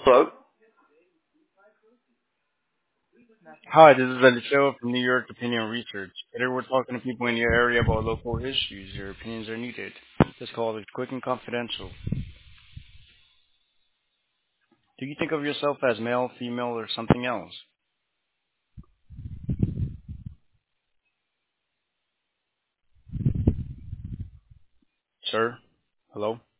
Hello. Hi, this is Eliseo from New York Opinion Research. Today we're talking to people in your area about local issues. Your opinions are needed. This call is quick and confidential. Do you think of yourself as male, female, or something else? Sir? Hello?